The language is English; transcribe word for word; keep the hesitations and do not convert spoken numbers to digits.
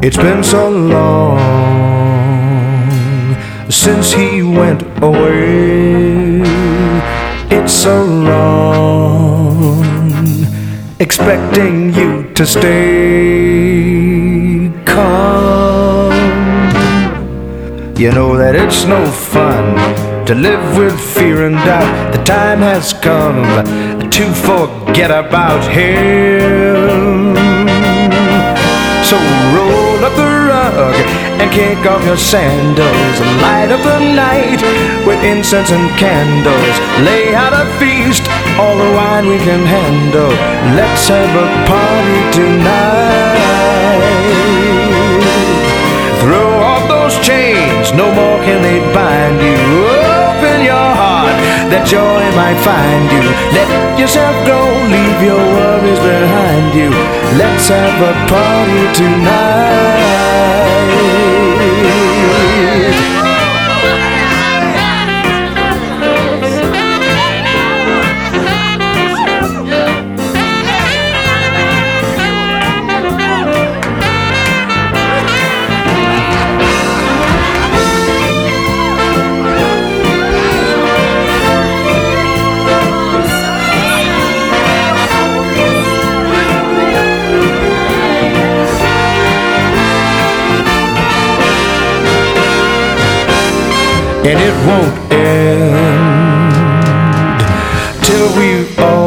It's been so long since he went away. It's so long expecting you to stay calm. You know that it's no fun to live with fear and doubt. The time has come to forget about him. So roll up the rug and kick off your sandals and light up the night with incense and candles. Lay out a feast, all the wine we can handle. Let's have a party tonight. Throw off those chains, no more can they bind you. Open your heart, that joy might find you. Let yourself go, leave your worries behind you. Let's have a party tonight. And it won't end till we all